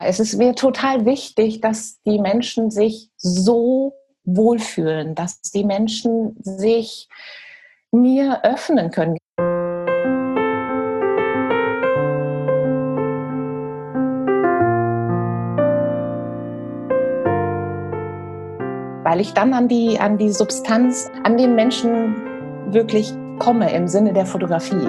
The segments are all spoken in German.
Es ist mir total wichtig, dass die Menschen sich so wohlfühlen, dass die Menschen sich mir öffnen können. Weil ich dann an die Substanz, an den Menschen wirklich komme im Sinne der Fotografie.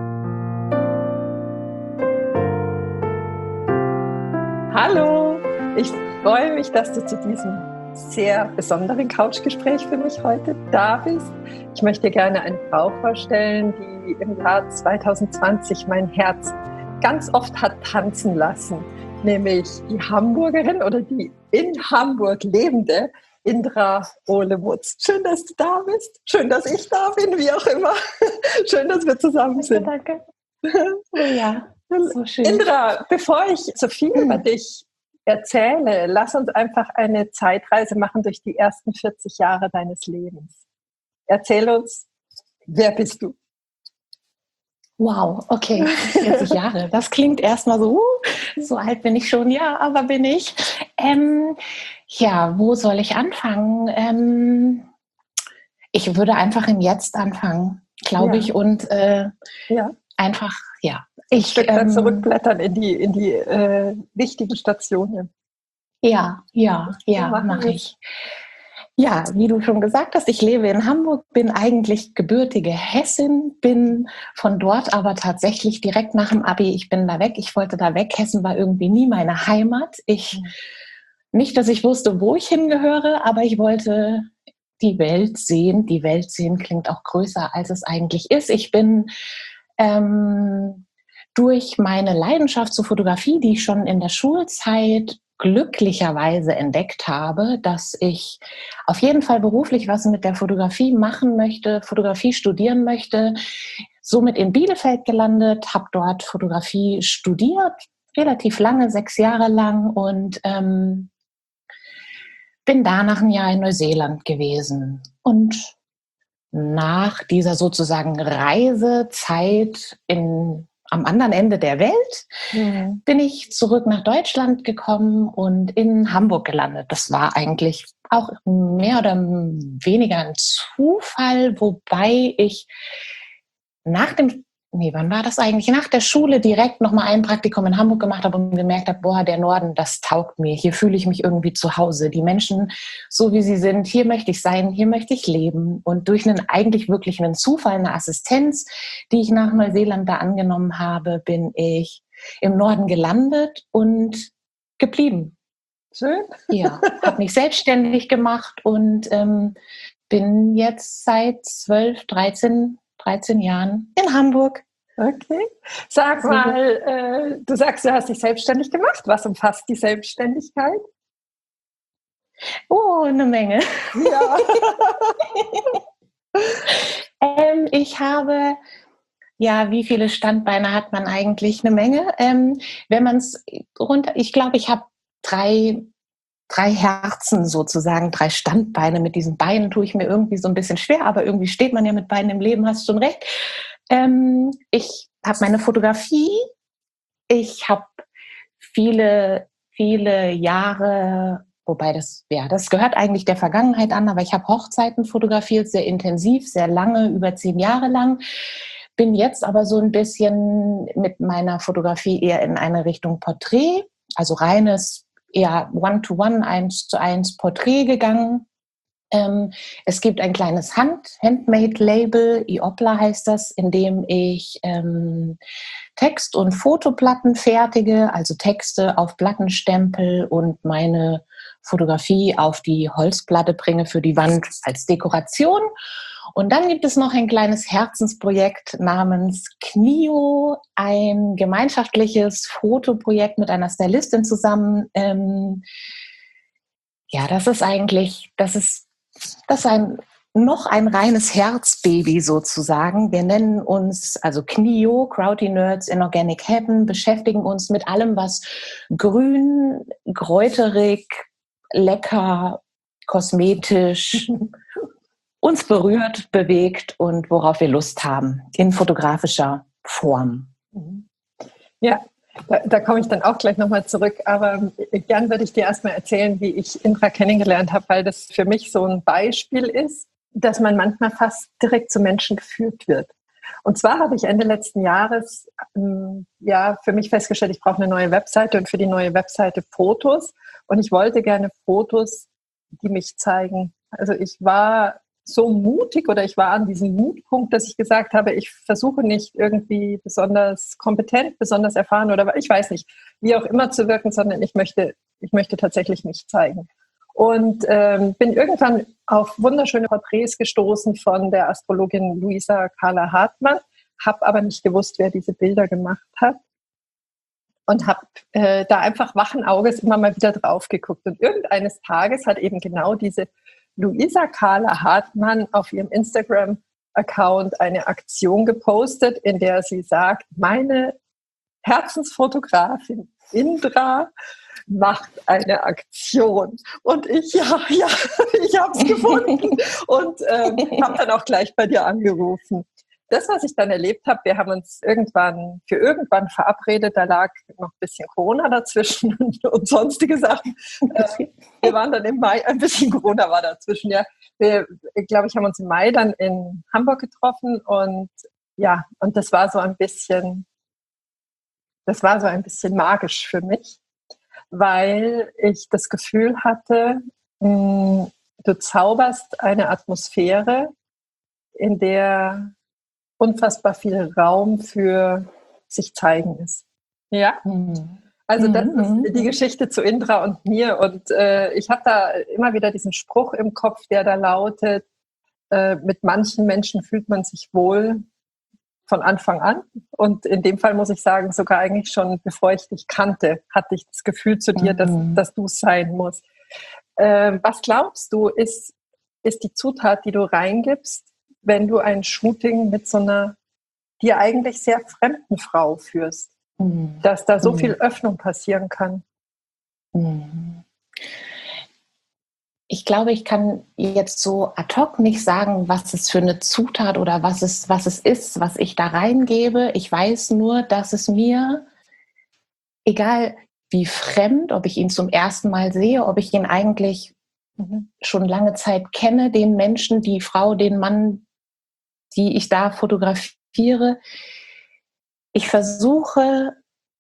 Hallo, ich freue mich, dass du zu diesem sehr besonderen Couchgespräch für mich heute da bist. Ich möchte dir gerne eine Frau vorstellen, die im Jahr 2020 mein Herz ganz oft hat tanzen lassen, nämlich die Hamburgerin oder die in Hamburg lebende Indra Olewutz. Schön, dass du da bist. Schön, dass ich da bin, wie auch immer. Schön, dass wir zusammen sind. Danke. Ja, so schön. Indra, bevor ich so viel über dich erzähle, lass uns einfach eine Zeitreise machen durch die ersten 40 Jahre deines Lebens. Erzähl uns, wer bist du? Wow, okay, 40 Jahre. Das klingt erstmal so alt bin ich schon, ja, aber bin ich. Ja, wo soll ich anfangen? Ich würde einfach im Jetzt anfangen, glaube ich, und einfach, ja. Ein Stück weit zurückblättern in die wichtigen Stationen. Ja, mache ich. Ja, wie du schon gesagt hast, ich lebe in Hamburg, bin eigentlich gebürtige Hessin, bin von dort aber tatsächlich direkt nach dem Abi, ich bin da weg, ich wollte da weg. Hessen war irgendwie nie meine Heimat. Nicht, dass ich wusste, wo ich hingehöre, aber ich wollte die Welt sehen. Die Welt sehen klingt auch größer, als es eigentlich ist. Ich bin durch meine Leidenschaft zur Fotografie, die ich schon in der Schulzeit glücklicherweise entdeckt habe, dass ich auf jeden Fall beruflich was mit der Fotografie machen möchte, Fotografie studieren möchte, somit in Bielefeld gelandet, habe dort Fotografie studiert, relativ lange, 6 Jahre lang, und bin danach ein Jahr in Neuseeland gewesen. Und nach dieser sozusagen Reisezeit am anderen Ende der Welt bin ich zurück nach Deutschland gekommen und in Hamburg gelandet. Das war eigentlich auch mehr oder weniger ein Zufall, wobei ich wann war das eigentlich? Nach der Schule direkt nochmal ein Praktikum in Hamburg gemacht habe und gemerkt habe, der Norden, das taugt mir. Hier fühle ich mich irgendwie zu Hause. Die Menschen, so wie sie sind, hier möchte ich sein, hier möchte ich leben. Und durch eigentlich wirklich einen Zufall, eine Assistenz, die ich nach Neuseeland da angenommen habe, bin ich im Norden gelandet und geblieben. Schön. Ja, habe mich selbstständig gemacht und bin jetzt seit 13 Jahren in Hamburg. Okay. Sag mal, du sagst, du hast dich selbstständig gemacht. Was umfasst die Selbstständigkeit? Oh, eine Menge. Ja. Ich habe, wie viele Standbeine hat man eigentlich? Eine Menge. Wenn man es ich glaube, ich habe drei Herzen sozusagen, 3 Standbeine. Mit diesen Beinen tue ich mir irgendwie so ein bisschen schwer, aber irgendwie steht man ja mit Beinen im Leben, hast schon recht. Ich habe meine Fotografie, ich habe viele, viele Jahre, wobei das gehört eigentlich der Vergangenheit an, aber ich habe Hochzeiten fotografiert, sehr intensiv, sehr lange, über 10 Jahre lang. Bin jetzt aber so ein bisschen mit meiner Fotografie eher in eine Richtung Porträt, also reines eher One-to-One, 1:1 Porträt gegangen. Es gibt ein kleines Handmade-Label, Iopla heißt das, in dem ich Text- und Fotoplatten fertige, also Texte auf Plattenstempel und meine Fotografie auf die Holzplatte bringe für die Wand als Dekoration. Und dann gibt es noch ein kleines Herzensprojekt namens KNIO, ein gemeinschaftliches Fotoprojekt mit einer Stylistin zusammen. Das ist noch ein reines Herzbaby sozusagen. Wir nennen uns also KNIO, Krauty Nerds in Organic Heaven, beschäftigen uns mit allem, was grün, kräuterig, lecker, kosmetisch uns berührt, bewegt und worauf wir Lust haben, in fotografischer Form. Ja, Da komme ich dann auch gleich nochmal zurück, aber gern würde ich dir erstmal erzählen, wie ich Indra kennengelernt habe, weil das für mich so ein Beispiel ist, dass man manchmal fast direkt zu Menschen geführt wird. Und zwar habe ich Ende letzten Jahres für mich festgestellt, ich brauche eine neue Webseite und für die neue Webseite Fotos. Und ich wollte gerne Fotos, die mich zeigen. Also ich war so mutig oder ich war an diesem Mutpunkt, dass ich gesagt habe, ich versuche nicht irgendwie besonders kompetent, besonders erfahren oder ich weiß nicht, wie auch immer zu wirken, sondern ich möchte tatsächlich mich zeigen. Und bin irgendwann auf wunderschöne Porträts gestoßen von der Astrologin Luisa Carla Hartmann, habe aber nicht gewusst, wer diese Bilder gemacht hat und habe da einfach wachen Auges immer mal wieder drauf geguckt. Und irgendeines Tages hat eben genau diese Luisa Carla Hartmann auf ihrem Instagram-Account eine Aktion gepostet, in der sie sagt, meine Herzensfotografin Indra macht eine Aktion. Und ich habe es gefunden und habe dann auch gleich bei dir angerufen. Das, was ich dann erlebt habe, wir haben uns irgendwann verabredet, da lag noch ein bisschen Corona dazwischen und sonstige Sachen. Wir waren dann im Mai, ein bisschen Corona war dazwischen, ja. Ich glaube, ich haben uns im Mai dann in Hamburg getroffen und das war so ein bisschen magisch für mich, weil ich das Gefühl hatte, du zauberst eine Atmosphäre, in der unfassbar viel Raum für sich zeigen ist. Ja? Also das ist die Geschichte zu Indra und mir. Und ich habe da immer wieder diesen Spruch im Kopf, der da lautet, mit manchen Menschen fühlt man sich wohl von Anfang an. Und in dem Fall muss ich sagen, sogar eigentlich schon bevor ich dich kannte, hatte ich das Gefühl zu dir, dass du es sein musst. Was glaubst du, ist die Zutat, die du reingibst, wenn du ein Shooting mit so einer dir eigentlich sehr fremden Frau führst, dass da so viel Öffnung passieren kann? Ich glaube, ich kann jetzt so ad hoc nicht sagen, was es für eine Zutat oder was es ist, was ich da reingebe. Ich weiß nur, dass es mir, egal wie fremd, ob ich ihn zum ersten Mal sehe, ob ich ihn eigentlich schon lange Zeit kenne, den Menschen, die Frau, den Mann, die ich da fotografiere, ich versuche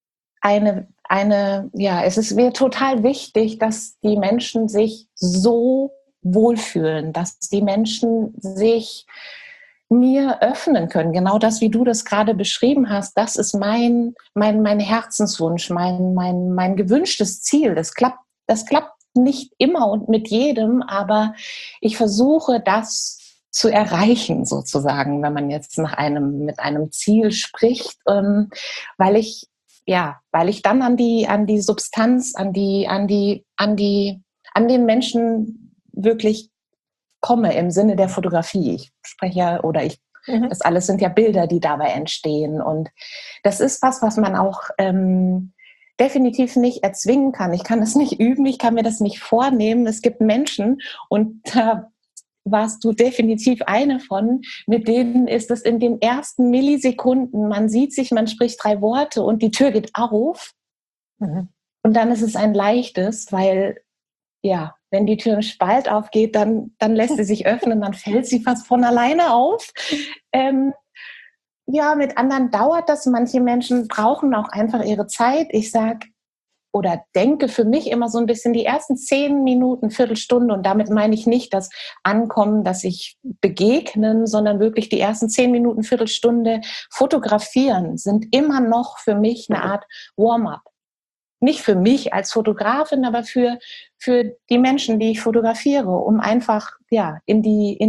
es ist mir total wichtig, dass die Menschen sich so wohlfühlen, dass die Menschen sich mir öffnen können. Genau das, wie du das gerade beschrieben hast, das ist mein Herzenswunsch, mein gewünschtes Ziel. Das klappt nicht immer und mit jedem, aber ich versuche das zu erreichen, sozusagen, wenn man jetzt mit einem Ziel spricht, weil ich dann an die Substanz, an den Menschen wirklich komme im Sinne der Fotografie. Ich spreche das alles sind ja Bilder, die dabei entstehen. Und das ist was man auch definitiv nicht erzwingen kann. Ich kann es nicht üben, ich kann mir das nicht vornehmen. Es gibt Menschen, und da warst du definitiv eine von, mit denen ist es in den ersten Millisekunden, man sieht sich, man spricht 3 Worte und die Tür geht auf. Und dann ist es ein leichtes, weil, wenn die Tür im Spalt aufgeht, dann lässt sie sich öffnen, dann fällt sie fast von alleine auf. Mit anderen dauert das. Manche Menschen brauchen auch einfach ihre Zeit. Ich sage oder denke für mich immer so ein bisschen die ersten 10 Minuten, Viertelstunde, und damit meine ich nicht das Ankommen, das sich begegnen, sondern wirklich die ersten 10 Minuten, Viertelstunde fotografieren sind immer noch für mich eine Art Warm-up. Nicht für mich als Fotografin, aber für die Menschen, die ich fotografiere, um einfach in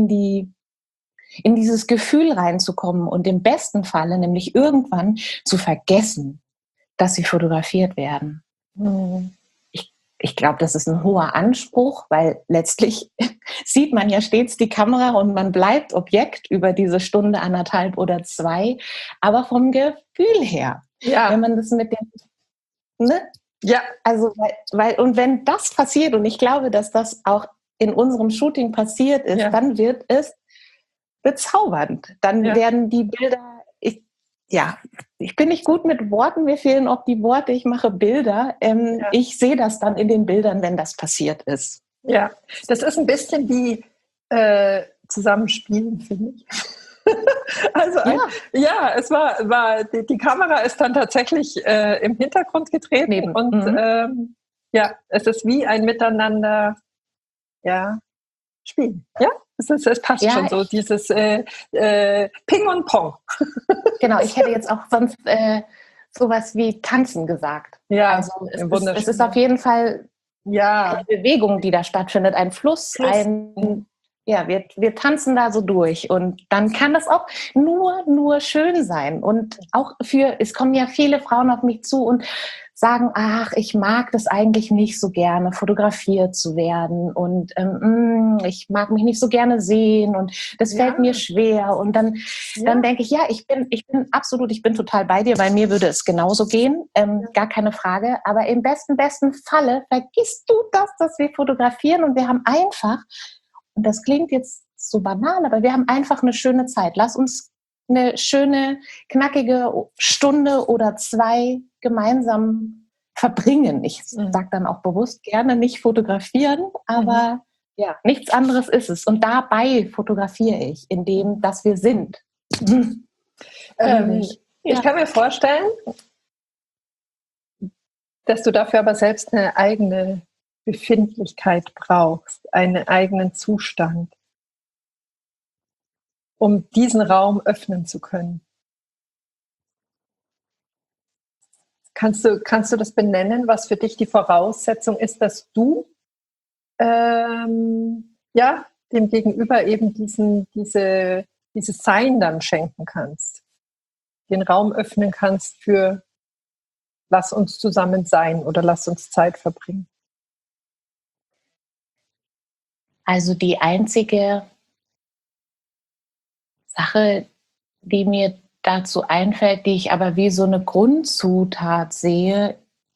dieses Gefühl reinzukommen und im besten Falle nämlich irgendwann zu vergessen, dass sie fotografiert werden. Ich glaube, das ist ein hoher Anspruch, weil letztlich sieht man ja stets die Kamera und man bleibt Objekt über diese Stunde, 1,5 oder 2. Aber vom Gefühl her, wenn man das mit dem, also und wenn das passiert, und ich glaube, dass das auch in unserem Shooting passiert ist, dann wird es bezaubernd. Dann werden die Bilder, ja, ich bin nicht gut mit Worten, mir fehlen auch die Worte, ich mache Bilder. Ich sehe das dann in den Bildern, wenn das passiert ist. Ja, das ist ein bisschen wie Zusammenspielen, finde ich. Also es war die Kamera ist dann tatsächlich im Hintergrund getreten und es ist wie ein Miteinander spielen. Ja, es passt schon so, dieses Ping und Pong. Genau, ich hätte jetzt auch sonst sowas wie tanzen gesagt. Ja, also es ist auf jeden Fall eine Bewegung, die da stattfindet, ein Fluss. Wir tanzen da so durch und dann kann das auch nur schön sein. Und auch es kommen ja viele Frauen auf mich zu und sagen, ach, ich mag das eigentlich nicht so gerne, fotografiert zu werden und ich mag mich nicht so gerne sehen und das fällt mir schwer. Und dann denke ich, ich bin total bei dir, bei mir würde es genauso gehen, gar keine Frage. Aber im besten Falle vergisst du das, dass wir fotografieren und wir haben einfach, und das klingt jetzt so banal, aber wir haben einfach eine schöne Zeit. Lass uns eine schöne, knackige Stunde oder 2 gemeinsam verbringen. Ich sage dann auch bewusst gerne nicht fotografieren, aber nichts anderes ist es. Und dabei fotografiere ich, indem, dass wir sind. Ich kann mir vorstellen, dass du dafür aber selbst eine eigene Befindlichkeit brauchst, einen eigenen Zustand, um diesen Raum öffnen zu können. Kannst du das benennen, was für dich die Voraussetzung ist, dass du dem Gegenüber eben dieses Sein dann schenken kannst, den Raum öffnen kannst für lass uns zusammen sein oder lass uns Zeit verbringen? Also die einzige Sache, die mir dazu einfällt, die ich aber wie so eine Grundzutat sehe,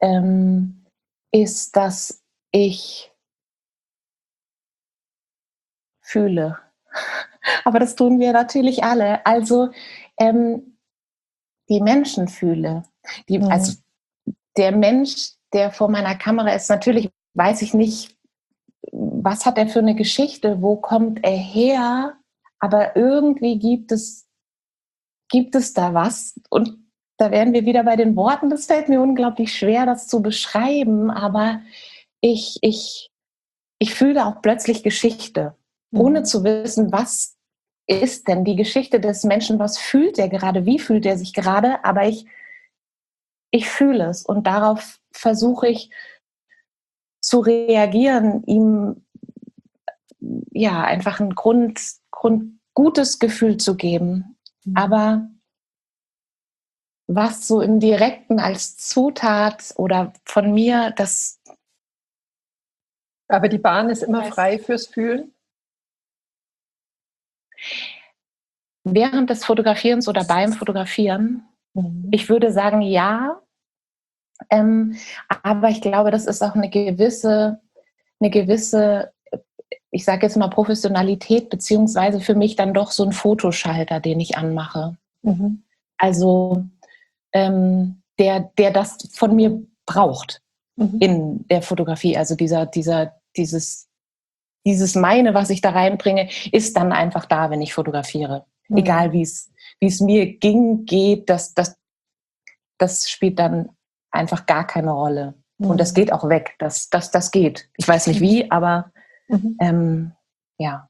ist, dass ich fühle. Aber das tun wir natürlich alle. Also die Menschen fühle. Also der Mensch, der vor meiner Kamera ist, natürlich weiß ich nicht, was hat er für eine Geschichte, wo kommt er her, aber irgendwie gibt es da was. Und da wären wir wieder bei den Worten. Das fällt mir unglaublich schwer, das zu beschreiben, aber ich fühle auch plötzlich Geschichte, ohne zu wissen, was ist denn die Geschichte des Menschen, was fühlt er gerade, wie fühlt er sich gerade, aber ich fühle es und darauf versuche ich zu reagieren, ihm einfach ein gutes Gefühl zu geben. Aber was so im Direkten als Zutat oder von mir, das... Aber die Bahn ist immer frei fürs Fühlen? Während des Fotografierens oder beim Fotografieren? Ich würde sagen, ja. Aber ich glaube, das ist auch eine gewisse, ich sage jetzt mal Professionalität, beziehungsweise für mich dann doch so ein Fotoschalter, den ich anmache. Also der das von mir braucht in der Fotografie. Also dieses meine, was ich da reinbringe, ist dann einfach da, wenn ich fotografiere. Egal wie es mir geht, das spielt dann einfach gar keine Rolle. Und das geht auch weg. Das geht. Ich weiß nicht wie, aber ja.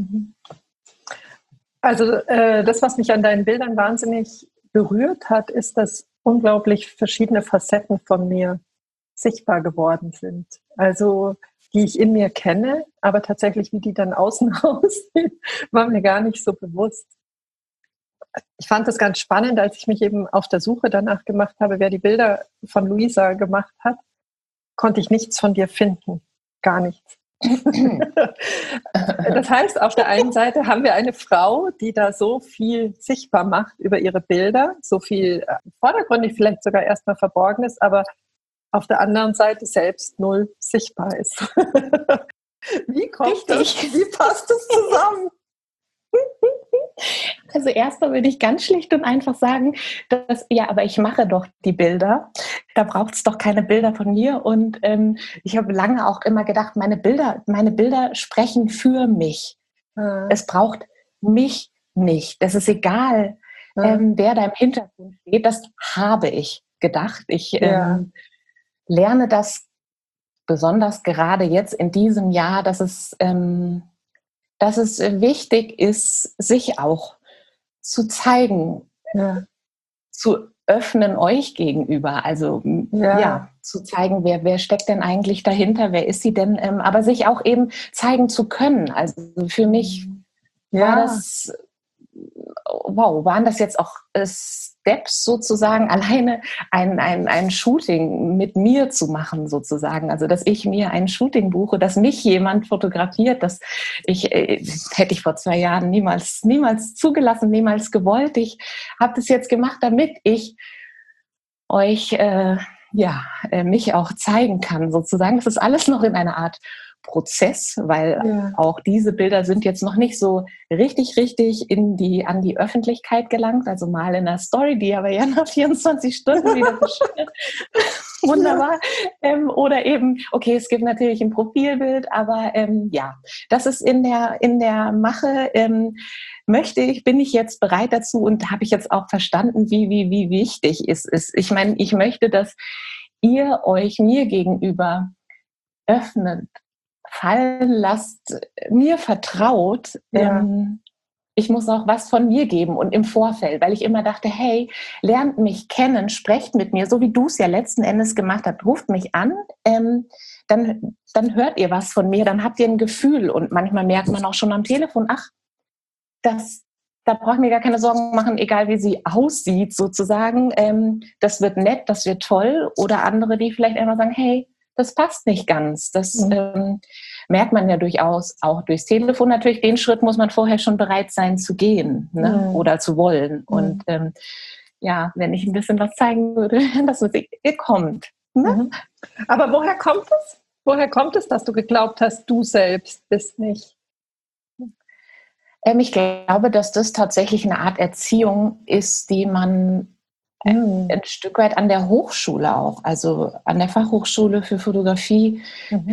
Also das, was mich an deinen Bildern wahnsinnig berührt hat, ist, dass unglaublich verschiedene Facetten von mir sichtbar geworden sind. Also die ich in mir kenne, aber tatsächlich, wie die dann außen aussehen, war mir gar nicht so bewusst. Ich fand das ganz spannend, als ich mich eben auf der Suche danach gemacht habe, wer die Bilder von Luisa gemacht hat, konnte ich nichts von dir finden. Gar nichts. Das heißt, auf der einen Seite haben wir eine Frau, die da so viel sichtbar macht über ihre Bilder, so viel vordergründig vielleicht sogar erstmal verborgen ist, aber auf der anderen Seite selbst null sichtbar ist. Wie kommt das? Wie passt das zusammen? Also erstmal würde ich ganz schlicht und einfach sagen, dass, ja, aber ich mache doch die Bilder. Da braucht es doch keine Bilder von mir. Und ich habe lange auch immer gedacht, meine Bilder sprechen für mich. Es braucht mich nicht. Es ist egal, wer da im Hintergrund steht. Das habe ich gedacht. Ich lerne das besonders gerade jetzt in diesem Jahr, dass es wichtig ist, sich auch zu zeigen, zu öffnen euch gegenüber. Also zu zeigen, wer steckt denn eigentlich dahinter, wer ist sie denn, aber sich auch eben zeigen zu können. Also für mich war das, wow, waren das jetzt auch Steps sozusagen, alleine ein Shooting mit mir zu machen sozusagen. Also dass ich mir ein Shooting buche, dass mich jemand fotografiert, das hätte ich vor 2 Jahren niemals zugelassen, niemals gewollt. Ich habe das jetzt gemacht, damit ich euch mich auch zeigen kann sozusagen. Das ist alles noch in einer Art Prozess, weil auch diese Bilder sind jetzt noch nicht so richtig an die Öffentlichkeit gelangt, also mal in einer Story, die aber ja nach 24 Stunden wieder verschwindet. Wunderbar. Oder eben, okay, es gibt natürlich ein Profilbild, aber das ist in der Mache. Bin ich jetzt bereit dazu und habe ich jetzt auch verstanden, wie wichtig es ist. Ich meine, ich möchte, dass ihr euch mir gegenüber öffnet, fallen lasst, mir vertraut. Ich muss auch was von mir geben und im Vorfeld, weil ich immer dachte, hey, lernt mich kennen, sprecht mit mir, so wie du es ja letzten Endes gemacht hast, ruft mich an, dann hört ihr was von mir, dann habt ihr ein Gefühl und manchmal merkt man auch schon am Telefon, da brauche ich mir gar keine Sorgen machen, egal wie sie aussieht sozusagen, das wird nett, das wird toll, oder andere, die vielleicht einfach sagen, hey, das passt nicht ganz. Das merkt man ja durchaus auch durchs Telefon. Natürlich, den Schritt muss man vorher schon bereit sein zu gehen, ne? Oder zu wollen. Und wenn ich ein bisschen was zeigen würde, dass ihr kommt. Ne? Aber woher kommt es? Woher kommt es, dass du geglaubt hast, du selbst bist nicht? Ich glaube, dass das tatsächlich eine Art Erziehung ist, die man ein Stück weit an der Hochschule auch, also an der Fachhochschule für Fotografie.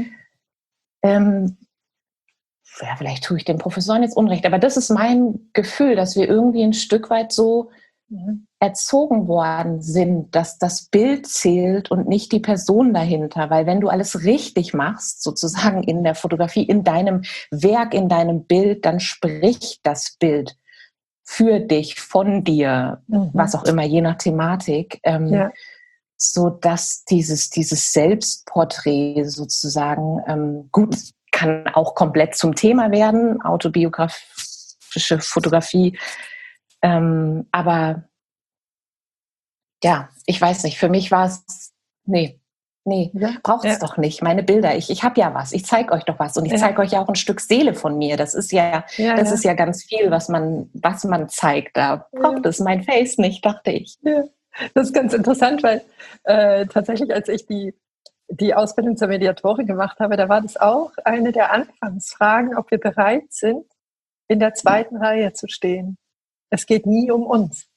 Vielleicht tue ich den Professoren jetzt Unrecht, aber das ist mein Gefühl, dass wir irgendwie ein Stück weit so erzogen worden sind, dass das Bild zählt und nicht die Person dahinter. Weil wenn du alles richtig machst, sozusagen in der Fotografie, in deinem Werk, in deinem Bild, dann spricht das Bild für dich, von dir, was auch immer, je nach Thematik, so dass dieses Selbstporträt sozusagen gut kann auch komplett zum Thema werden, autobiografische Fotografie, aber ja, ich weiß nicht, für mich war es, braucht es doch nicht. Meine Bilder, ich habe ja was, ich zeige euch doch was und ich zeige euch ja auch ein Stück Seele von mir. Das ist ist ja ganz viel, was man zeigt. Da braucht es mein Face nicht, dachte ich. Ja. Das ist ganz interessant, weil tatsächlich, als ich die Ausbildung zur Mediatorin gemacht habe, da war das auch eine der Anfangsfragen, ob wir bereit sind, in der 2. Reihe zu stehen. Es geht nie um uns.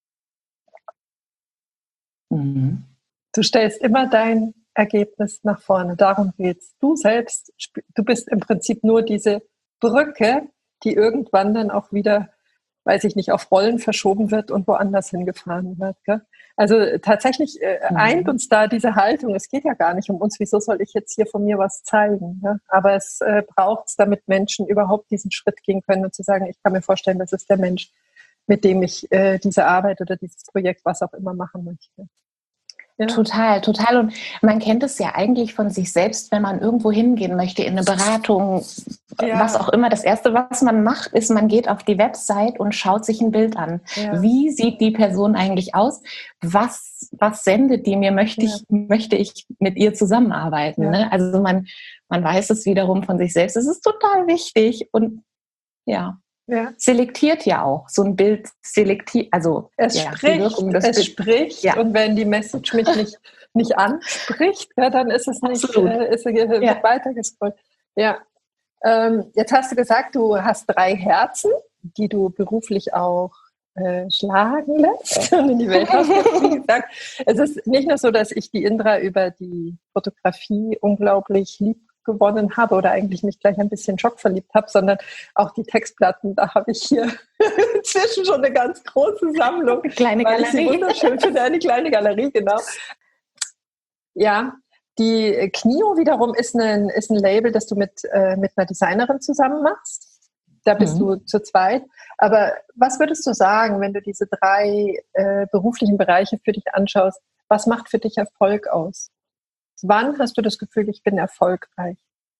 Du stellst immer dein Ergebnis nach vorne. Darum geht's. Du selbst, du bist im Prinzip nur diese Brücke, die irgendwann dann auch wieder, weiß ich nicht, auf Rollen verschoben wird und woanders hingefahren wird. Gell? Also tatsächlich eint uns da diese Haltung. Es geht ja gar nicht um uns. Wieso soll ich jetzt hier von mir was zeigen? Gell? Aber es braucht es, damit Menschen überhaupt diesen Schritt gehen können und zu sagen, ich kann mir vorstellen, das ist der Mensch, mit dem ich diese Arbeit oder dieses Projekt, was auch immer, machen möchte. Ja. Total. Und man kennt es ja eigentlich von sich selbst, wenn man irgendwo hingehen möchte, in eine Beratung, was auch immer. Das Erste, was man macht, ist, man geht auf die Website und schaut sich ein Bild an. Ja. Wie sieht die Person eigentlich aus? Was sendet die mir? Möchte ich mit ihr zusammenarbeiten? Ja. Ne? Also man weiß es wiederum von sich selbst. Es ist total wichtig und selektiert ja auch. So ein Bild selektiert, also es spricht und wenn die Message mich nicht anspricht, dann ist es nicht wird weitergescrollt. Ja. Jetzt hast du gesagt, du hast 3 Herzen. die du beruflich auch schlagen lässt und in die Welt hast. Wie gesagt, es ist nicht nur so, dass ich die Indra über die Fotografie unglaublich lieb gewonnen habe oder eigentlich mich gleich ein bisschen schockverliebt habe, sondern auch die Textplatten, da habe ich hier inzwischen schon eine ganz große Sammlung, Kleine weil ich sie Galerie. wunderschön finde, eine kleine Galerie, genau. Ja, die Knio wiederum ist ein Label, das du mit einer Designerin zusammen machst. Da bist du zu zweit. Aber was würdest du sagen, wenn du diese 3 beruflichen Bereiche für dich anschaust? Was macht für dich Erfolg aus? Wann hast du das Gefühl, ich bin erfolgreich?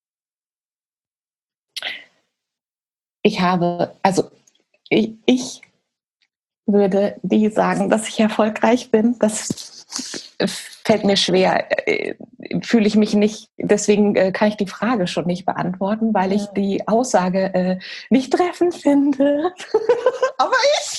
Ich würde die sagen, dass ich erfolgreich bin. Das fällt mir schwer. Fühle ich mich nicht, deswegen kann ich die Frage schon nicht beantworten, weil ich die Aussage nicht treffend finde. Aber ich.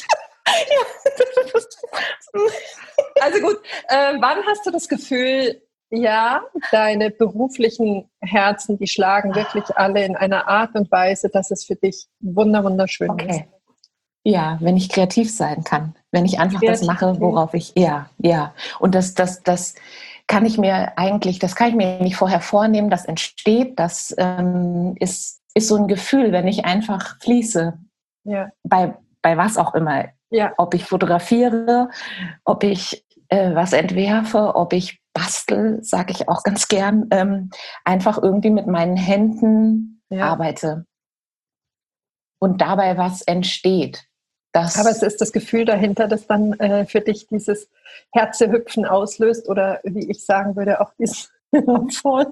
Also gut, wann hast du das Gefühl, ja, deine beruflichen Herzen, die schlagen wirklich alle in einer Art und Weise, dass es für dich wunderschön ist? Ja, wenn ich kreativ sein kann, wenn ich einfach das mache, worauf ich, ja. Und das kann ich mir nicht vorher vornehmen, das entsteht, das ist so ein Gefühl, wenn ich einfach fließe, bei was auch immer, ob ich fotografiere, ob ich was entwerfe, ob ich bastel, sage ich auch ganz gern, einfach irgendwie mit meinen Händen arbeite und dabei was entsteht. Aber es ist das Gefühl dahinter, das dann für dich dieses Herzehüpfen auslöst oder wie ich sagen würde, auch dieses Erfolg.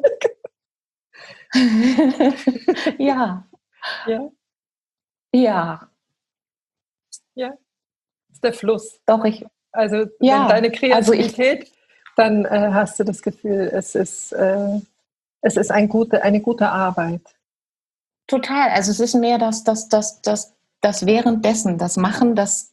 Ja. Das ist der Fluss. Doch, wenn deine Kreativität, dann hast du das Gefühl, es ist eine gute Arbeit. Total. Also es ist mehr das währenddessen, das Machen, das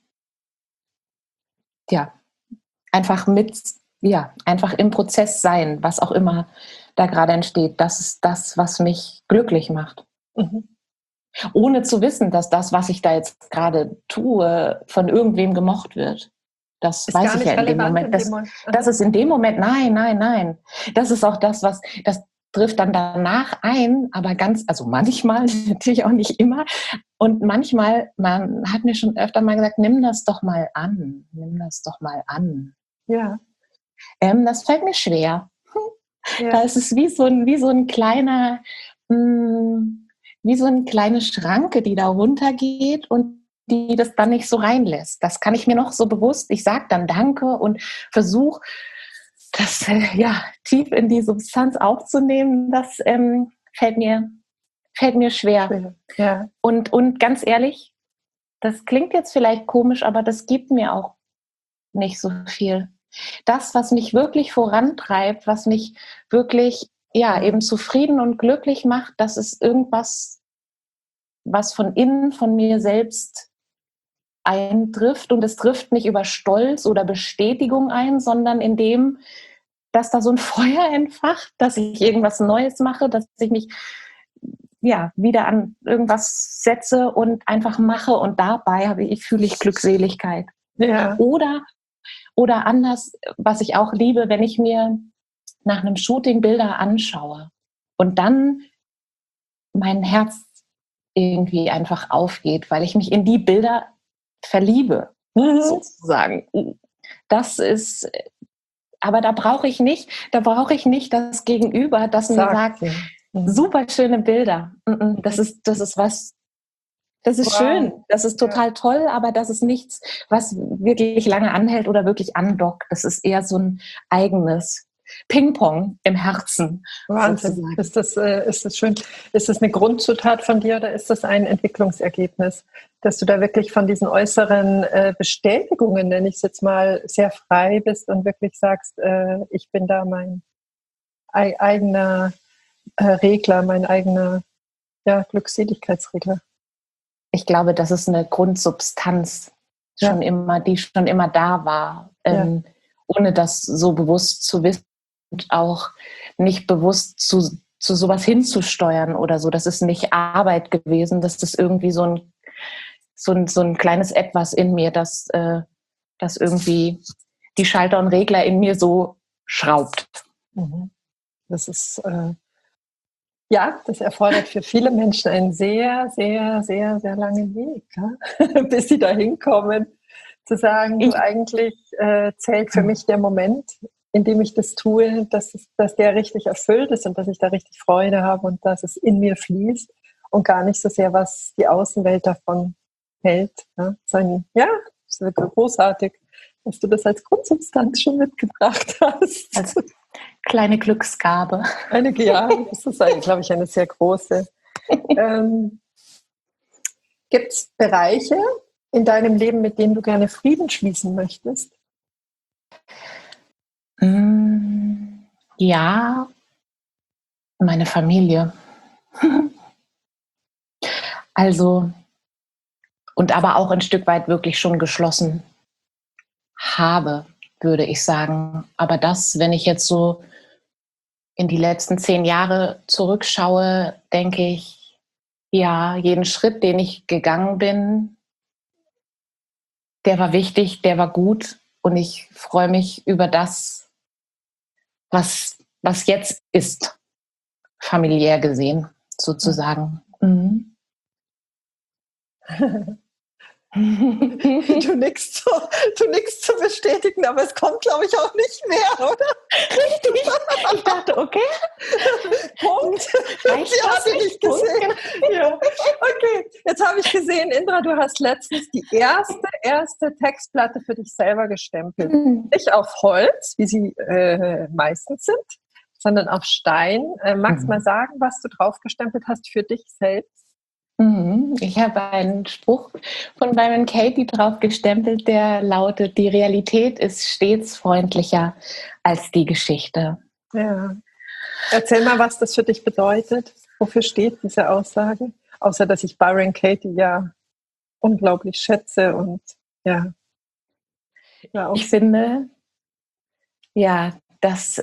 einfach einfach im Prozess sein, was auch immer da gerade entsteht. Das ist das, was mich glücklich macht. Ohne zu wissen, dass das, was ich da jetzt gerade tue, von irgendwem gemocht wird. Das ist weiß ich ja in dem Moment. Das ist in dem Moment, nein. Das ist auch das trifft dann danach ein, aber also manchmal, natürlich auch nicht immer. Und manchmal, man hat mir schon öfter mal gesagt, nimm das doch mal an. Ja. Das fällt mir schwer. Da ist es wie so ein kleiner, wie so eine kleine Schranke, die da runtergeht und die das dann nicht so reinlässt. Das kann ich mir noch so bewusst, ich sage dann Danke und versuche, das tief in die Substanz aufzunehmen, das fällt mir schwer. Ja. Und ganz ehrlich, das klingt jetzt vielleicht komisch, aber das gibt mir auch nicht so viel. Das, was mich wirklich vorantreibt, was mich wirklich eben zufrieden und glücklich macht, das ist irgendwas, was von innen, von mir selbst eintrifft. Und es trifft nicht über Stolz oder Bestätigung ein, sondern indem, dass da so ein Feuer entfacht, dass ich irgendwas Neues mache, dass ich mich wieder an irgendwas setze und einfach mache und dabei fühle ich Glückseligkeit. Ja. Oder anders, was ich auch liebe, wenn ich mir nach einem Shooting Bilder anschaue und dann mein Herz irgendwie einfach aufgeht, weil ich mich in die Bilder verliebe, sozusagen. Das ist, aber da brauche ich nicht das Gegenüber, das mir sagt, super schöne Bilder. Das ist was, das ist schön, das ist total toll, aber das ist nichts, was wirklich lange anhält oder wirklich andockt. Das ist eher so ein eigenes Ping-Pong im Herzen. Wahnsinn. Ist das schön? Ist das eine Grundzutat von dir oder ist das ein Entwicklungsergebnis, dass du da wirklich von diesen äußeren Bestätigungen, nenne ich es jetzt mal, sehr frei bist und wirklich sagst, ich bin da mein eigener Regler, mein eigener Glückseligkeitsregler? Ich glaube, das ist eine Grundsubstanz, die schon immer da war, ohne das so bewusst zu wissen und auch nicht bewusst zu sowas hinzusteuern oder so. Das ist nicht Arbeit gewesen, das ist irgendwie so so ein kleines Etwas in mir, das irgendwie die Schalter und Regler in mir so schraubt. Das ist, das erfordert für viele Menschen einen sehr, sehr, sehr, sehr langen Weg, ja? Bis sie da hinkommen, zu sagen, du, eigentlich zählt für mich der Moment, in dem ich das tue, dass der richtig erfüllt ist und dass ich da richtig Freude habe und dass es in mir fließt und gar nicht so sehr, was die Außenwelt davon hält. Ja, das ist wirklich großartig, dass du das als Grundsubstanz schon mitgebracht hast. Als kleine Glücksgabe. Das ist, glaube ich, eine sehr große. Gibt es Bereiche in deinem Leben, mit denen du gerne Frieden schließen möchtest? Ja, meine Familie. Also, und aber auch ein Stück weit wirklich schon geschlossen habe, würde ich sagen. Aber das, wenn ich jetzt so in die letzten 10 Jahre zurückschaue, denke ich, ja, jeden Schritt, den ich gegangen bin, der war wichtig, der war gut und ich freue mich über das, was jetzt ist, familiär gesehen, sozusagen. Mhm. Du nickst zu bestätigen, aber es kommt, glaube ich, auch nicht mehr, oder? Richtig. Ich dachte, okay. Punkt. Sie hatte nicht gesehen. Ja. Okay, jetzt habe ich gesehen, Indra, du hast letztens die erste Textplatte für dich selber gestempelt. Nicht auf Holz, wie sie meistens sind, sondern auf Stein. Magst du mal sagen, was du drauf gestempelt hast für dich selbst? Ich habe einen Spruch von Byron Katie drauf gestempelt, der lautet: Die Realität ist stets freundlicher als die Geschichte. Ja. Erzähl mal, was das für dich bedeutet. Wofür steht diese Aussage? Außer, dass ich Byron Katie ja unglaublich schätze und ja. Ich finde, ja, dass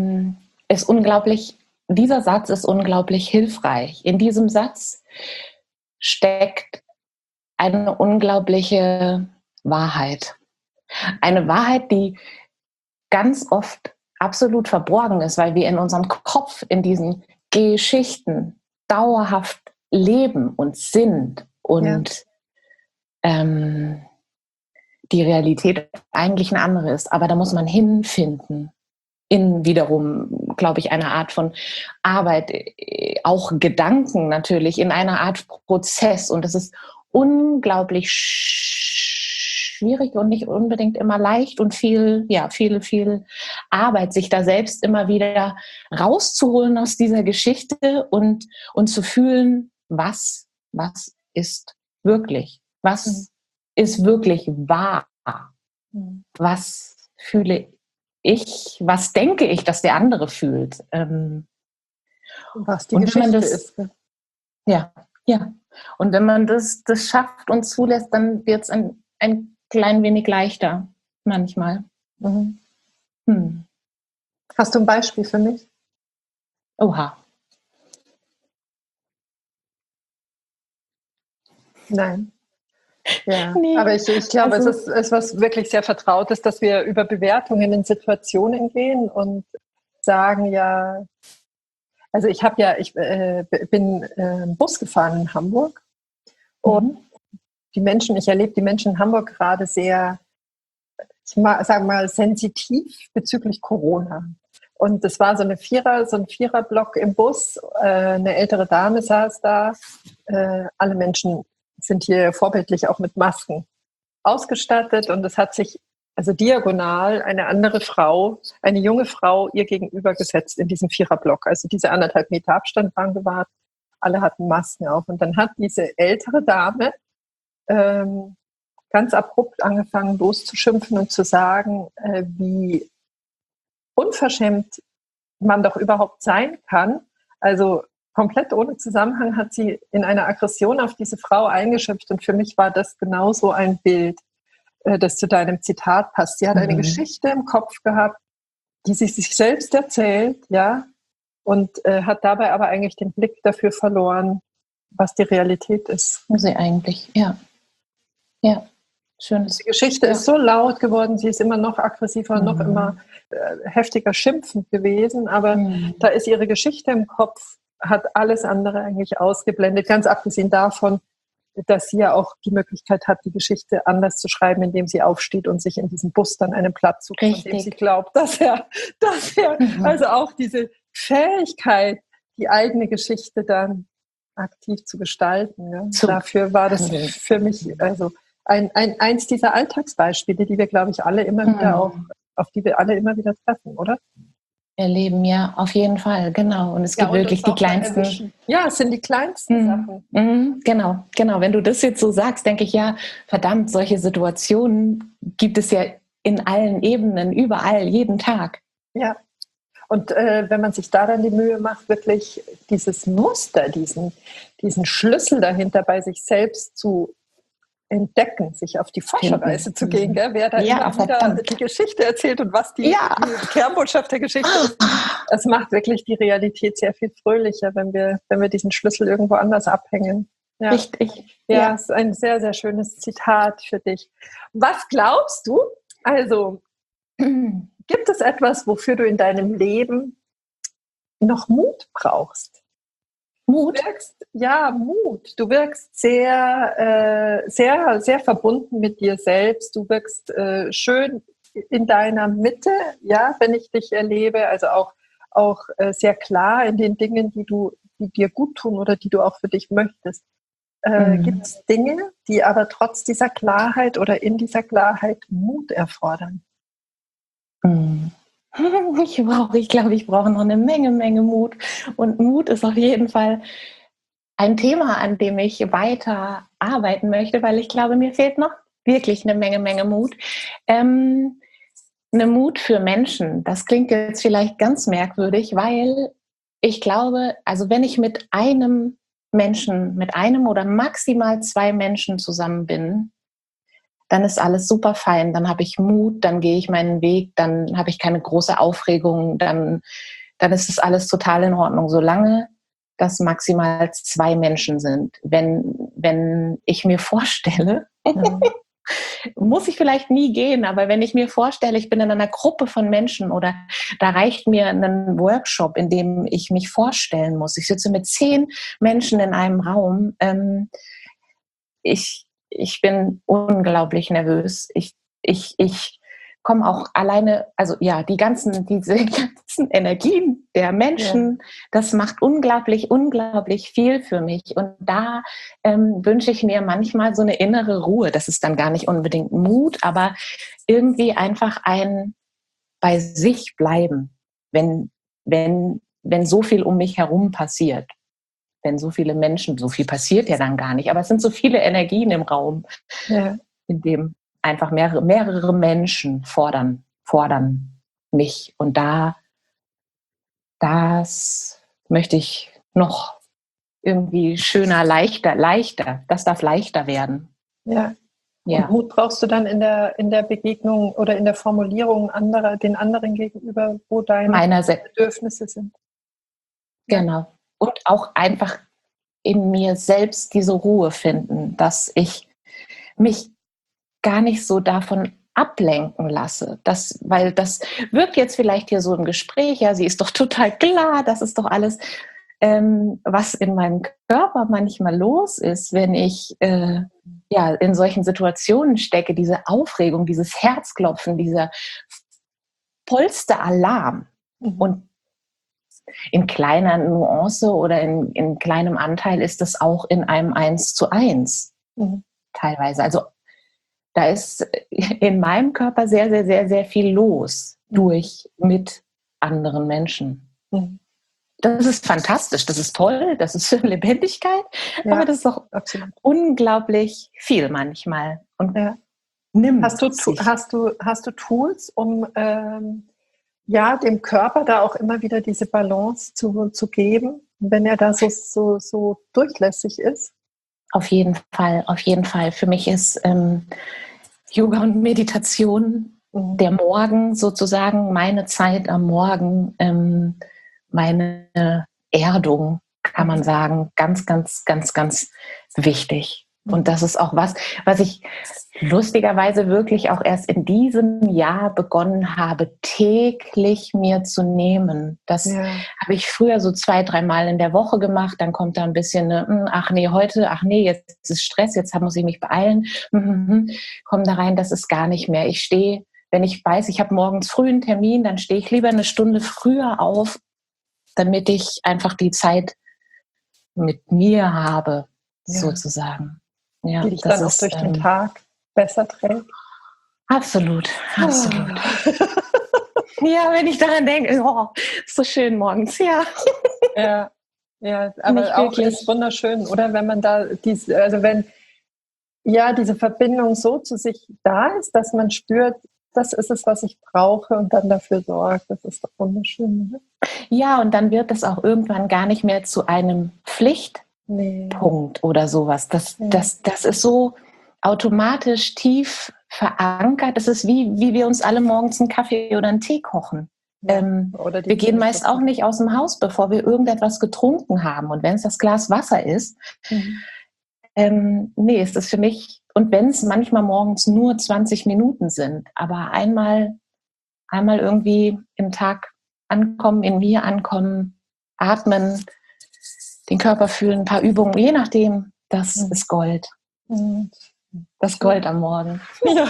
dieser Satz ist unglaublich hilfreich. In diesem Satz steckt eine unglaubliche Wahrheit. Eine Wahrheit, die ganz oft absolut verborgen ist, weil wir in unserem Kopf in diesen Geschichten dauerhaft leben und sind und die Realität eigentlich eine andere ist. Aber da muss man hinfinden. In wiederum, glaube ich, eine Art von Arbeit, auch Gedanken natürlich, in einer Art Prozess. Und das ist unglaublich schwierig und nicht unbedingt immer leicht und viel Arbeit, sich da selbst immer wieder rauszuholen aus dieser Geschichte und zu fühlen, was ist wirklich, was ist wirklich wahr, was fühle ich, was denke ich, dass der andere fühlt. Was die Geschichte ist. Ja. Und wenn man das schafft und zulässt, dann wird es ein klein wenig leichter manchmal. Hast du ein Beispiel für mich? Oha. Nein. Ja, nee. Aber ich glaube, es ist was wirklich sehr Vertrautes, dass wir über Bewertungen in Situationen gehen und sagen, ja, also ich bin Bus gefahren in Hamburg und ich erlebe die Menschen in Hamburg gerade sehr, ich sage mal, sensitiv bezüglich Corona. Und das war so ein Viererblock im Bus, eine ältere Dame saß da, alle Menschen sind hier vorbildlich auch mit Masken ausgestattet und es hat sich also diagonal eine andere Frau, eine junge Frau ihr gegenüber gesetzt in diesem Viererblock. Also diese 1,5 Meter Abstand waren gewahrt, alle hatten Masken auf. Und dann hat diese ältere Dame ganz abrupt angefangen loszuschimpfen und zu sagen, wie unverschämt man doch überhaupt sein kann. Also komplett ohne Zusammenhang hat sie in einer Aggression auf diese Frau eingeschimpft. Und für mich war das genauso ein Bild, das zu deinem Zitat passt. Sie hat eine Geschichte im Kopf gehabt, die sie sich selbst erzählt, ja, und hat dabei aber eigentlich den Blick dafür verloren, was die Realität ist. Muss sie eigentlich, ja. Ja, schönes. Die Geschichte ist so laut geworden, sie ist immer noch aggressiver, noch immer heftiger schimpfend gewesen, aber da ist ihre Geschichte im Kopf, hat alles andere eigentlich ausgeblendet, ganz abgesehen davon, dass sie ja auch die Möglichkeit hat, die Geschichte anders zu schreiben, indem sie aufsteht und sich in diesem Bus dann einen Platz sucht, von dem sie glaubt, dass er also auch diese Fähigkeit, die eigene Geschichte dann aktiv zu gestalten. Ja. Dafür war das für mich also eins dieser Alltagsbeispiele, die wir, glaube ich, alle immer wieder auch, auf die wir alle immer wieder treffen, oder? Erleben, ja, auf jeden Fall, genau. Und es gibt wirklich die kleinsten. Ja, es sind die kleinsten Sachen. Genau. Wenn du das jetzt so sagst, denke ich, ja, verdammt, solche Situationen gibt es ja in allen Ebenen, überall, jeden Tag. Ja. Und wenn man sich da dann die Mühe macht, wirklich dieses Muster, diesen Schlüssel dahinter bei sich selbst zu entdecken, sich auf die Forscherreise zu gehen, gell? Wer da immer wieder die Geschichte erzählt und was die Kernbotschaft der Geschichte ist. Das macht wirklich die Realität sehr viel fröhlicher, wenn wir diesen Schlüssel irgendwo anders abhängen. Ja. Richtig. Ja, das ist ein sehr, sehr schönes Zitat für dich. Was glaubst du? Also, gibt es etwas, wofür du in deinem Leben noch Mut brauchst? Mut? Mut. Du wirkst sehr, sehr, sehr verbunden mit dir selbst. Du wirkst schön in deiner Mitte, ja, wenn ich dich erlebe. Also auch sehr klar in den Dingen, die dir gut tun oder die du auch für dich möchtest. Gibt es Dinge, die aber trotz dieser Klarheit oder in dieser Klarheit Mut erfordern? Ich glaube, ich brauche noch eine Menge Mut. Und Mut ist auf jeden Fall ein Thema, an dem ich weiter arbeiten möchte, weil ich glaube, mir fehlt noch wirklich eine Menge Mut. Eine Mut für Menschen. Das klingt jetzt vielleicht ganz merkwürdig, weil ich glaube, also wenn ich mit einem Menschen, mit einem oder maximal 2 Menschen zusammen bin, dann ist alles super fein, dann habe ich Mut, dann gehe ich meinen Weg, dann habe ich keine große Aufregung, dann ist es alles total in Ordnung, solange das maximal 2 Menschen sind. Wenn ich mir vorstelle, muss ich vielleicht nie gehen, aber wenn ich mir vorstelle, ich bin in einer Gruppe von Menschen oder da reicht mir ein Workshop, in dem ich mich vorstellen muss. Ich sitze mit 10 Menschen in einem Raum. Ich bin unglaublich nervös. Ich komme auch alleine, also ja, diese ganzen Energien der Menschen, das macht unglaublich viel für mich. Und da wünsche ich mir manchmal so eine innere Ruhe. Das ist dann gar nicht unbedingt Mut, aber irgendwie einfach ein bei sich bleiben, wenn so viel um mich herum passiert. Wenn so viele Menschen, so viel passiert ja dann gar nicht, aber es sind so viele Energien im Raum, in dem einfach mehrere Menschen fordern mich. Und das möchte ich noch irgendwie schöner, leichter. Das darf leichter werden. Ja. Und Mut brauchst du dann in der Begegnung oder in der Formulierung den anderen gegenüber, wo deine Bedürfnisse sind. Genau. Und auch einfach in mir selbst diese Ruhe finden, dass ich mich gar nicht so davon ablenken lasse. Weil das wirkt jetzt vielleicht hier so im Gespräch, ja, sie ist doch total klar, das ist doch alles, was in meinem Körper manchmal los ist, wenn ich in solchen Situationen stecke, diese Aufregung, dieses Herzklopfen, dieser vollste Alarm. Und in kleiner Nuance oder in kleinem Anteil ist es auch in einem 1:1 teilweise. Also da ist in meinem Körper sehr, sehr, sehr, sehr viel los mit anderen Menschen. Das ist fantastisch, das ist toll, das ist Lebendigkeit, aber das ist auch unglaublich viel manchmal. Und hast du Tools, um dem Körper da auch immer wieder diese Balance zu geben, wenn er da so durchlässig ist? Auf jeden Fall. Für mich ist Yoga und Meditation der Morgen sozusagen, meine Zeit am Morgen, meine Erdung, kann man sagen, ganz, ganz, ganz, ganz wichtig. Und das ist auch was ich lustigerweise wirklich auch erst in diesem Jahr begonnen habe, täglich mir zu nehmen. Das habe ich früher so 2, 3 Mal in der Woche gemacht. Dann kommt da ein bisschen ach nee, heute, ach nee, jetzt ist Stress, jetzt muss ich mich beeilen. Komm da rein, das ist gar nicht mehr. Ich stehe, wenn ich weiß, ich habe morgens früh einen Termin, dann stehe ich lieber eine Stunde früher auf, damit ich einfach die Zeit mit mir habe, sozusagen. Ja, die dich dann auch durch den Tag besser trägt. Absolut. Ja, wenn ich daran denke, ist so schön morgens, Ja, aber auch ist wunderschön, oder? Wenn man da wenn diese Verbindung so zu sich da ist, dass man spürt, das ist es, was ich brauche und dann dafür sorgt. Das ist doch wunderschön. Oder? Ja, und dann wird es auch irgendwann gar nicht mehr zu einem Pflichtpunkt oder sowas. Das ist so automatisch tief verankert. Das ist wie wir uns alle morgens einen Kaffee oder einen Tee kochen. Wir gehen meist auch nicht aus dem Haus, bevor wir irgendetwas getrunken haben. Und wenn es das Glas Wasser ist, nee, ist das für mich, und wenn es manchmal morgens nur 20 Minuten sind, aber einmal irgendwie im Tag ankommen, in mir ankommen, atmen, den Körper fühlen, ein paar Übungen, je nachdem, das ist Gold. Das Gold am Morgen. Ja.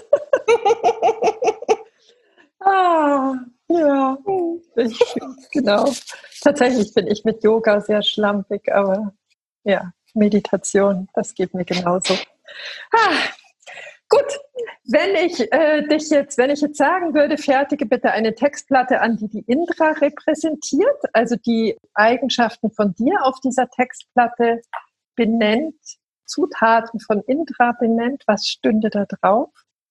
Ja. Genau. Tatsächlich bin ich mit Yoga sehr schlampig, aber ja, Meditation, das geht mir genauso. Gut, wenn ich jetzt sagen würde, fertige bitte eine Textplatte an, die Indra repräsentiert, also die Eigenschaften von dir auf dieser Textplatte benennt, Zutaten von Indra benennt, was stünde da drauf?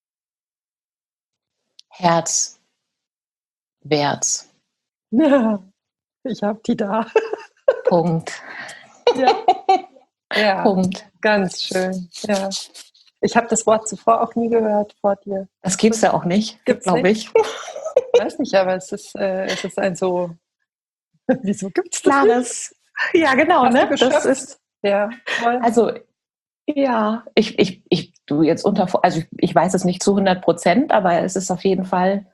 Herz, Wärts. Ja, ich habe die da. Punkt. Ja, Punkt. Ganz schön. Ja. Ich habe das Wort zuvor auch nie gehört vor dir. Das gibt es ja auch nicht, glaube ich. Ich weiß nicht, aber es ist ein so. Wieso gibt es das? Klares. Ja, genau, ne? Das ist toll. Also ja, ich weiß es nicht zu 100%, aber es ist auf jeden Fall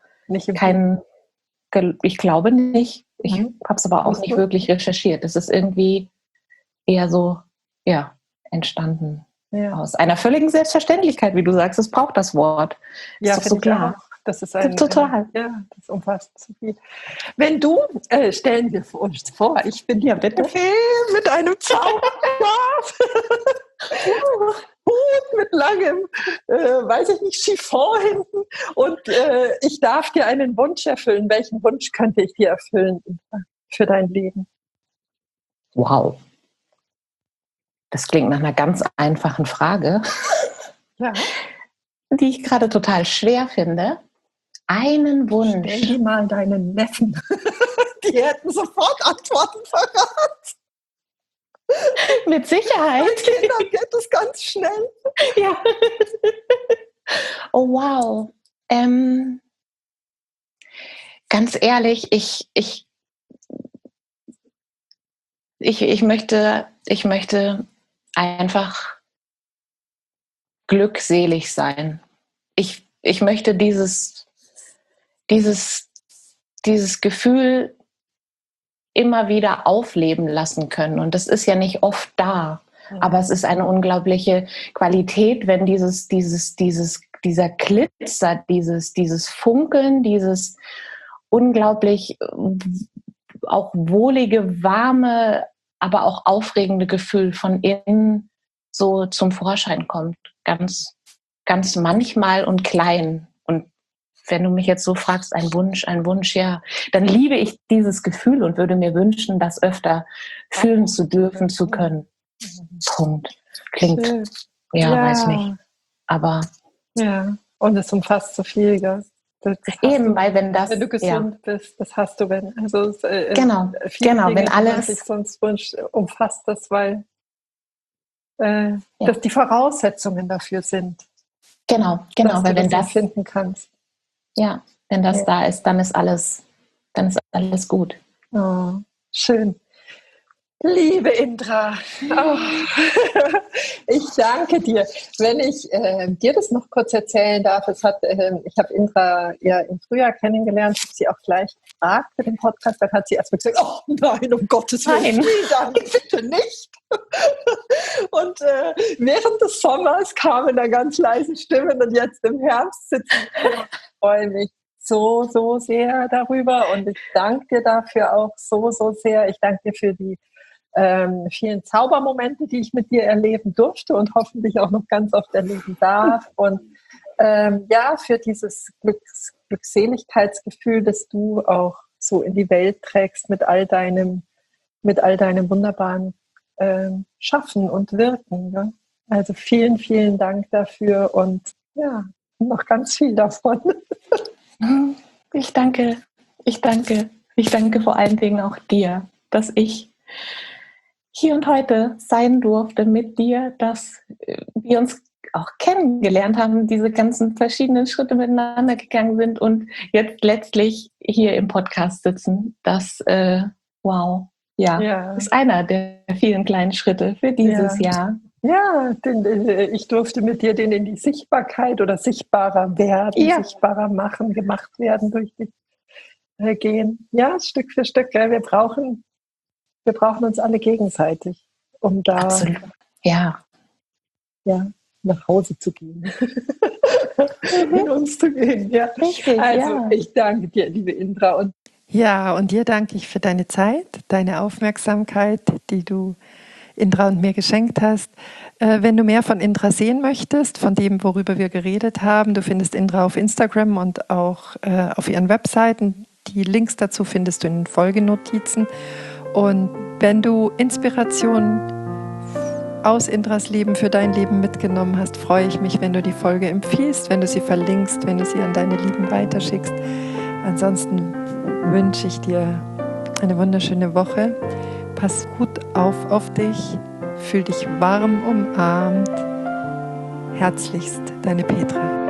ich glaube nicht. Ich habe es aber auch nicht wirklich recherchiert. Es ist irgendwie eher so, entstanden. Aus einer völligen Selbstverständlichkeit, wie du sagst, es braucht das Wort. Ja, ist doch so klar. Das ist total. Das umfasst so viel. Wenn du, stellen wir uns vor, ich bin hier bitte mit einem Zauberstab, Hut mit langem, weiß ich nicht, Chiffon hinten und ich darf dir einen Wunsch erfüllen. Welchen Wunsch könnte ich dir erfüllen für dein Leben? Wow. Das klingt nach einer ganz einfachen Frage, die ich gerade total schwer finde. Einen Wunsch. Stell dir mal deinen Neffen. Die hätten sofort Antworten verraten. Mit Sicherheit. Bei Kindern geht es ganz schnell. Ja. Oh, wow. Ganz ehrlich, ich möchte einfach glückselig sein. Ich möchte dieses Gefühl immer wieder aufleben lassen können. Und das ist ja nicht oft da. Aber es ist eine unglaubliche Qualität, wenn dieser Glitzer, dieses Funkeln, dieses unglaublich auch wohlige, warme, aber auch aufregende Gefühl von innen so zum Vorschein kommt. Ganz, ganz manchmal und klein. Und wenn du mich jetzt so fragst, ein Wunsch, ja, dann liebe ich dieses Gefühl und würde mir wünschen, das öfter fühlen zu dürfen, zu können. Punkt. Klingt, weiß nicht. Aber. Ja, und es umfasst so viel, gell? Eben, weil wenn du gesund bist, das hast du, wenn genau, Dinge, wenn alles, man sich sonst wünscht, umfasst das, weil das die Voraussetzungen dafür sind. Genau, dass weil du wenn das das finden kannst. Ja, wenn das da ist, dann ist alles gut. Oh, schön. Liebe Indra, oh, ich danke dir. Wenn ich dir das noch kurz erzählen darf, ich habe Indra ja im Frühjahr kennengelernt, habe sie auch gleich gefragt für den Podcast, dann hat sie erstmal gesagt, oh nein, um Gottes Willen, Dank, bitte nicht. Und während des Sommers kamen da ganz leise Stimmen und jetzt im Herbst sitzen wir. Ich freue mich so sehr darüber und ich danke dir dafür auch so sehr. Ich danke dir für die vielen Zaubermomente, die ich mit dir erleben durfte und hoffentlich auch noch ganz oft erleben darf. Und für dieses Glückseligkeitsgefühl, das du auch so in die Welt trägst mit all deinem wunderbaren Schaffen und Wirken. Ne? Also vielen Dank dafür und ja, noch ganz viel davon. Ich danke vor allen Dingen auch dir, dass ich hier und heute sein durfte mit dir, dass wir uns auch kennengelernt haben, diese ganzen verschiedenen Schritte miteinander gegangen sind und jetzt letztlich hier im Podcast sitzen. Das, wow, ist einer der vielen kleinen Schritte für dieses Jahr. Ja, ich durfte mit dir den in die Sichtbarkeit oder sichtbarer werden, sichtbarer machen, gemacht werden durch dich gehen. Ja, Stück für Stück. Wir brauchen uns alle gegenseitig, um da nach Hause zu gehen. In uns zu gehen. Ja. Richtig, ich danke dir, liebe Indra. Und dir danke ich für deine Zeit, deine Aufmerksamkeit, die du Indra und mir geschenkt hast. Wenn du mehr von Indra sehen möchtest, von dem, worüber wir geredet haben, du findest Indra auf Instagram und auch auf ihren Webseiten. Die Links dazu findest du in den Folgenotizen. Und wenn du Inspiration aus Indras Leben für dein Leben mitgenommen hast, freue ich mich, wenn du die Folge empfiehlst, wenn du sie verlinkst, wenn du sie an deine Lieben weiterschickst. Ansonsten wünsche ich dir eine wunderschöne Woche. Pass gut auf dich, fühl dich warm umarmt. Herzlichst, deine Petra.